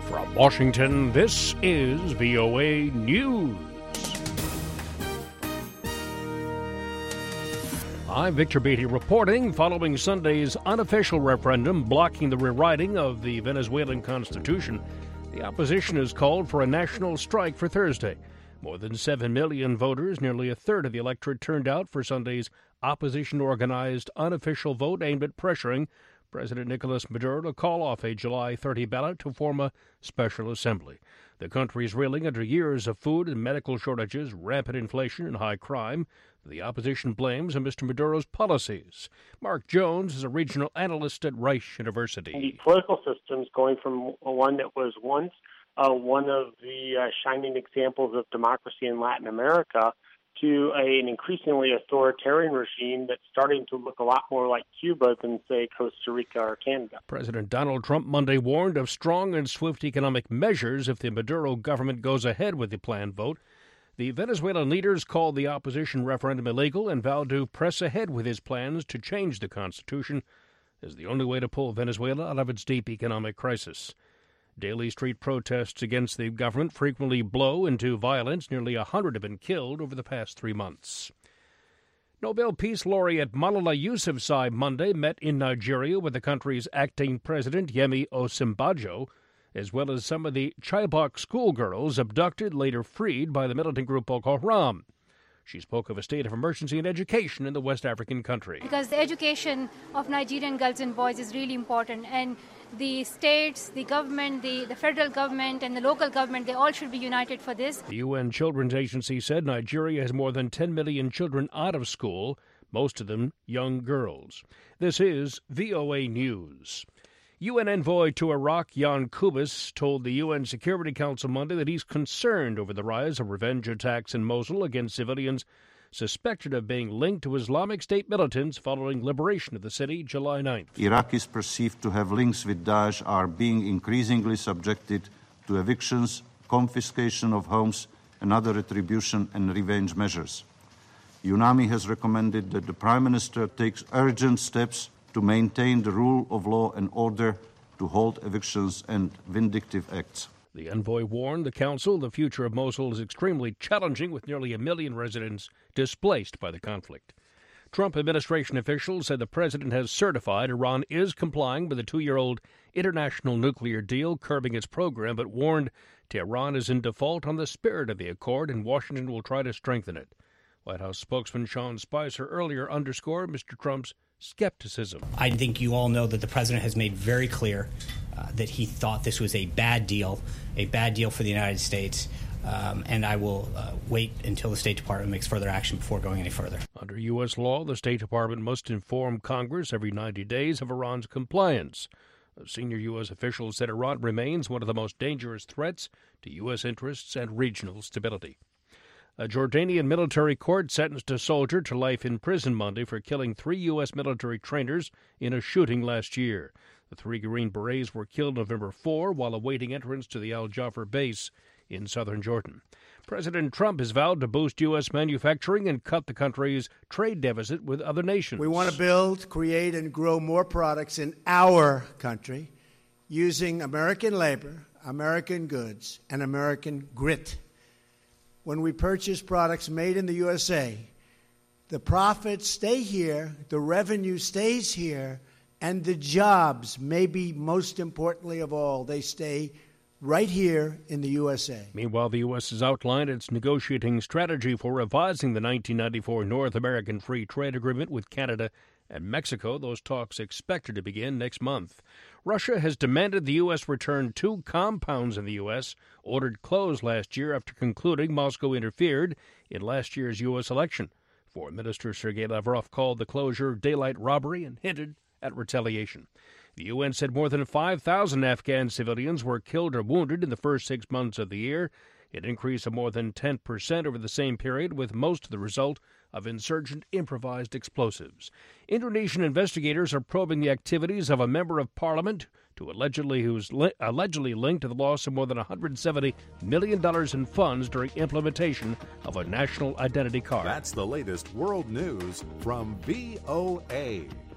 From Washington, this is VOA News. I'm Victor Beatty reporting. Following Sunday's unofficial referendum blocking the rewriting of the Venezuelan constitution, the opposition has called for a national strike for Thursday. More than 7 million voters, nearly a third of the electorate, turned out for Sunday's opposition-organized unofficial vote aimed at pressuring President Nicolas Maduro to call off a July 30 ballot to form a special assembly. The country is reeling under years of food and medical shortages, rampant inflation, and high crime. The opposition blames Mr. Maduro's policies. Mark Jones is a regional analyst at Rice University. The political system's going from one that was once one of the shining examples of democracy in Latin America to an increasingly authoritarian regime that's starting to look a lot more like Cuba than, say, Costa Rica or Canada. President Donald Trump Monday warned of strong and swift economic measures if the Maduro government goes ahead with the planned vote. The Venezuelan leaders called the opposition referendum illegal and vowed to press ahead with his plans to change the constitution as the only way to pull Venezuela out of its deep economic crisis. Daily street protests against the government frequently blow into violence. Nearly 100 have been killed over the past 3 months. Nobel Peace Laureate Malala Yousafzai Monday met in Nigeria with the country's acting president, Yemi Osinbajo, as well as some of the Chibok schoolgirls abducted, later freed by the militant group Boko Haram. She spoke of a state of emergency in education in the West African country. Because the education of Nigerian girls and boys is really important, and the states, the government, the federal government, and the local government, they all should be united for this. The UN Children's Agency said Nigeria has more than 10 million children out of school, most of them young girls. This is VOA News. UN envoy to Iraq, Jan Kubis, told the UN Security Council Monday that he's concerned over the rise of revenge attacks in Mosul against civilians suspected of being linked to Islamic State militants following liberation of the city July 9th. Iraqis perceived to have links with Daesh are being increasingly subjected to evictions, confiscation of homes, and other retribution and revenge measures. UNAMI has recommended that the Prime Minister takes urgent steps to maintain the rule of law and order, to halt evictions and vindictive acts. The envoy warned the council the future of Mosul is extremely challenging, with nearly 1 million residents displaced by the conflict. Trump administration officials said the president has certified Iran is complying with the 2-year-old international nuclear deal, curbing its program, but warned Tehran is in default on the spirit of the accord and Washington will try to strengthen it. White House spokesman Sean Spicer earlier underscored Mr. Trump's skepticism. I think you all know that the president has made very clear that he thought this was a bad deal for the United States, and I will wait until the State Department makes further action before going any further. Under U.S. law, the State Department must inform Congress every 90 days of Iran's compliance. A senior U.S. official said Iran remains one of the most dangerous threats to U.S. interests and regional stability. A Jordanian military court sentenced a soldier to life in prison Monday for killing 3 U.S. military trainers in a shooting last year. The 3 Green Berets were killed November 4 while awaiting entrance to the Al Jafar base in southern Jordan. President Trump has vowed to boost U.S. manufacturing and cut the country's trade deficit with other nations. We want to build, create, and grow more products in our country using American labor, American goods, and American grit. When we purchase products made in the USA, the profits stay here, the revenue stays here, and the jobs, maybe most importantly of all, they stay right here in the USA. Meanwhile, the U.S. has outlined its negotiating strategy for revising the 1994 North American Free Trade Agreement with Canada and Mexico. Those talks expected to begin next month. Russia has demanded the U.S. return 2 compounds in the U.S. ordered closed last year after concluding Moscow interfered in last year's U.S. election. Foreign Minister Sergei Lavrov called the closure daylight robbery and hinted at retaliation. The UN said more than 5,000 Afghan civilians were killed or wounded in the first 6 months of the year, an increase of more than 10% over the same period, with most of the result of insurgent improvised explosives. Indonesian investigators are probing the activities of a member of parliament who's allegedly linked to the loss of more than $170 million in funds during implementation of a national identity card. That's the latest world news from VOA.